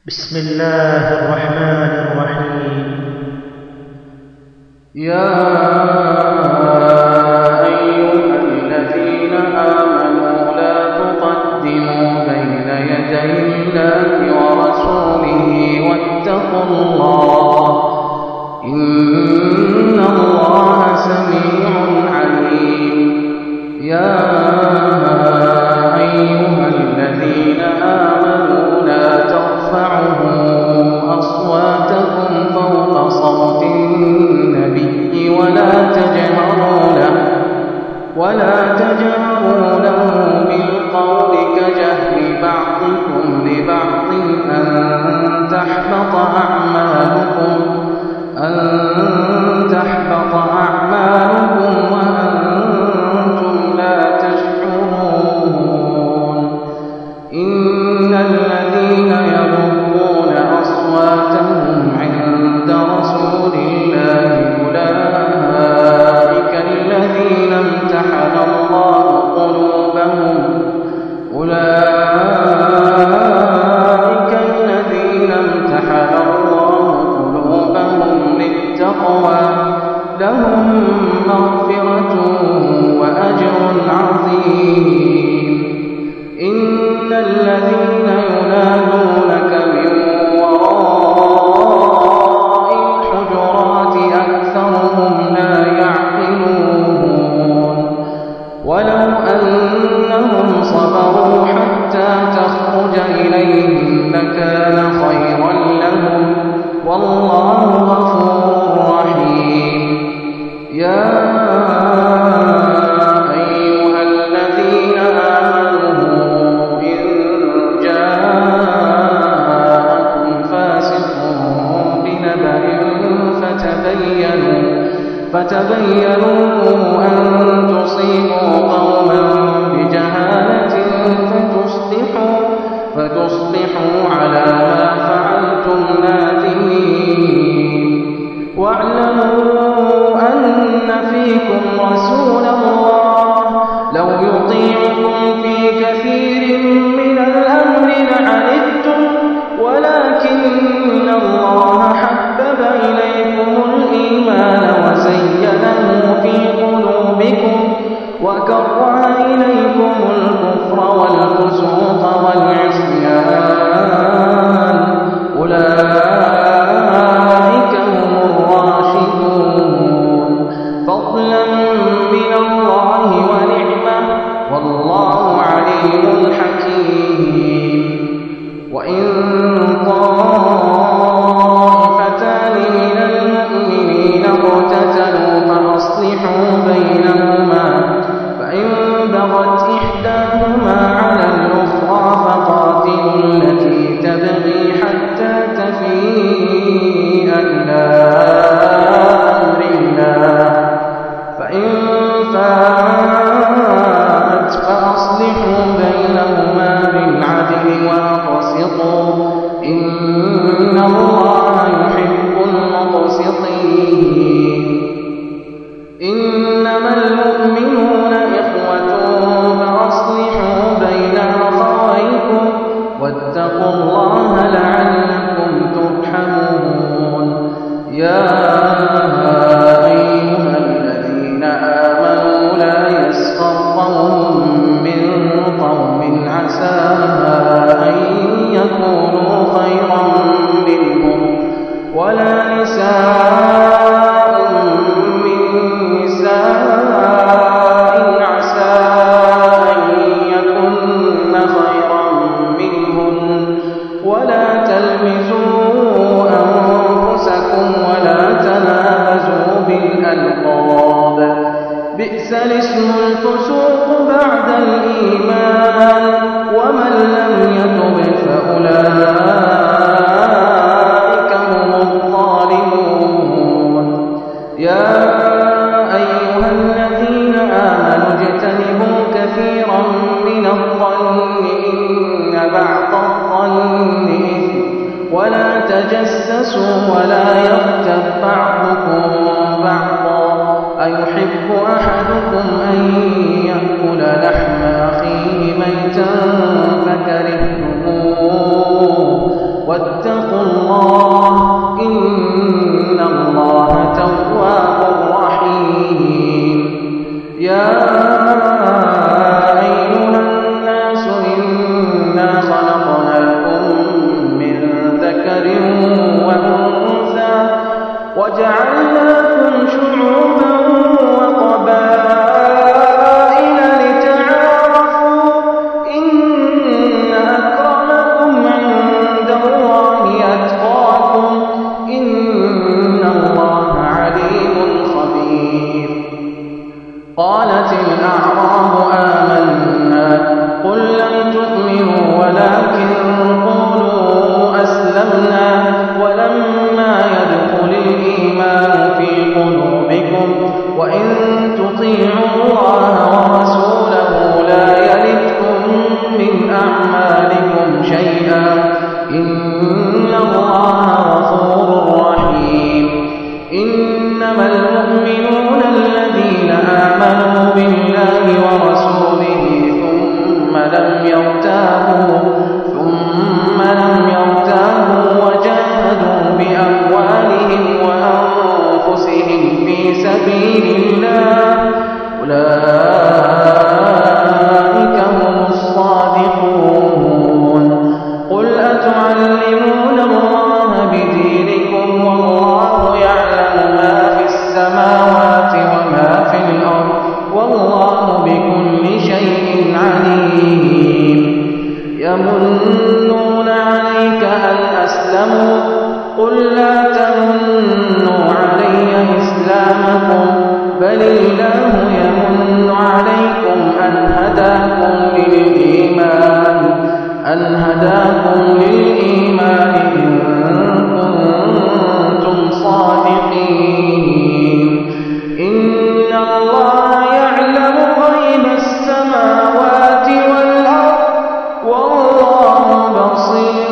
بسم الله الرحمن الرحيم. يا أيها الذين آمنوا لا تقدموا بين يدي الله ورسوله واتقوا الله إن الله سميع عليم. يا أيها الذين آمنوا لا ترفعوا أصواتكم فوق صوت النبي ولا تجهروا له بالقول كجهر بعضكم لبعض أن تحبط أعمالكم وأنتم لا تشعرون. إن الذين يغضون أصواتهم عند رسول الله أولئك الذين امتحن الله قلوبهم للتقوى لهم مغفرة وأجر عظيم. إن الذين ينادونك من وراء الحجرات أكثرهم لا يعقلون. ولو أنهم صبروا حتى تخرج إليهم لكان خيرا لهم والله غفور رحيم. يا أيها الذين آمنوا إن جاءكم فاسق بنبأ فتبينوا أن تصيبوا قوما بجهالة فتصبحوا على ما فعلتم نادمين. واعلموا أن فيكم رسول الله لو يطيعكم في كثير من الأمر لعنتم ولكن الله حبب إليكم الإيمان وزينه في قلوبكم وكره إليكم الكفر والفسوق والعصيان أولئك هم الراشدون فضلا من الله ونعمة والله عليم حكيم. وإن طائفتان من المؤمنين اقتتلوا فأصلحوا بينهما فإن بغت إحداهما على الأخرى فقاتلوا التي تبغي حتى تفيء إلى أمر الله فإن فاءت فأصلحوا بينهما بالعدل وأقسطوا إن الله يحب المقسطين. إنما المؤمنون إخوة فأصلحوا بين أخويكم واتقوا الله لعلكم ترحمون. يا أيها الذين آمنوا لا يسخر قوم من قوم عسى أن يكونوا خيرا منهم ولا نساء من نساء عسى أن يكن خيرا منهن ولا تلمزوا أنفسكم ولا تنابزوا بالألقاب بئس الاسم الفسوق بعد الإيمان ومن لم يتب فأولئك هم الظالمون. يا أيها الذين آمنوا اجتنبوا كثيرا من الظن إن بعض الظن إثم ولا تجسسوا ولا يغتب بعضكم بعضا أيحب أحدكم أن يأكل لحم أخيه ميتا فكرهتموه واتقوا الله إن الله تواب رحيم. يا أيها الناس إنا خلقناكم من ذكر وأنثى وجعلناكم شعوبا وقبائل لتعارفوا إن أكرمكم عند الله أتقاكم إن الله عليم خبير. قالت الأعراب آمنا قل لم تؤمنوا ولكن قولوا أسلمنا ولما يدخل الإيمان في قلوبكم وإن تطيعوا الله ورسوله لا يلدكم من أعمالكم شيئا إن الله غفور رحيم. إنما المؤمنون الذين آمنوا بالله ورسوله ثم لم يرتابوا وجاهدوا بأموالهم وأنفسهم في سبيل الله أولئك هم الصادقون. قل أتعلمون الله بدينكم والله يعلم ما في السماوات وما في الأرض والله بكل شيء عليم. يمنون عليك أن أسلموا قل لا تمنوا علي إسلامكم بل الله يمن عليكم أن هداكم للإيمان إن كنتم صادقين. إن الله يعلم غيب السماوات والأرض والله بصير